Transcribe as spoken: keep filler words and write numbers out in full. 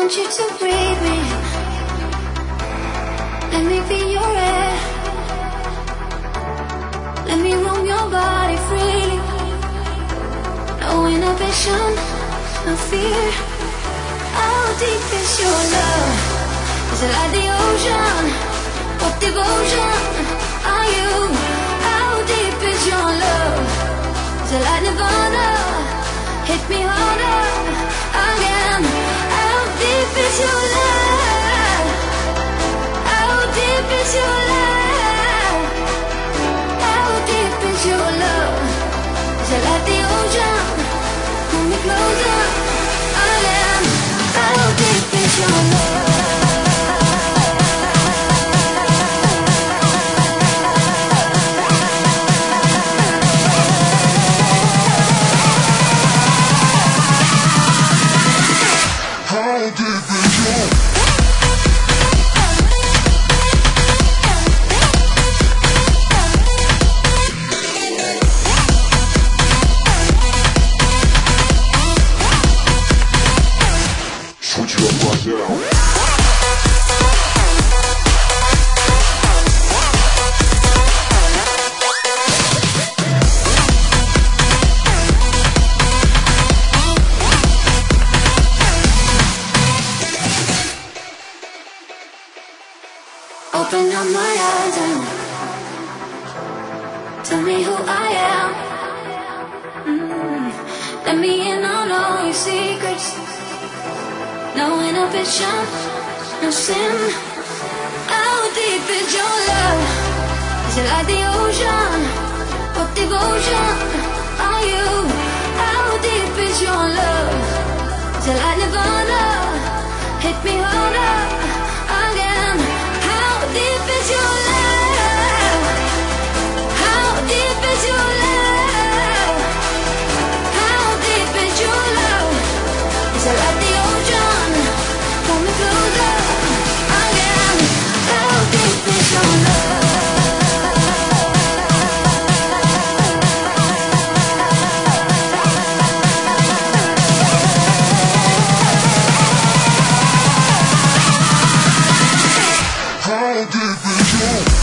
want you to breathe me. Let me be your air. Let me roam your body freely. No inhibition, no fear. How deep is your love? Is it like the ocean? What devotion are you? How deep is your love? Is it like Nirvana? Hit me harder again. How deep is your love? How deep is your love? How deep is your love? Is it like the ocean? Pull me closer again. How deep is your love? Open up my eyes and tell me who I am. mm. Let me in on all your secrets. No inhibition, no sin. How deep is your love? Is it like the ocean? What devotion are you? How deep is your love? Is it like Nirvana? Hit me harder again. How deep is your love? How deep is your love? How deep is your love? Is it like the ocean? Pull me closer again. How deep is your love? How deep is your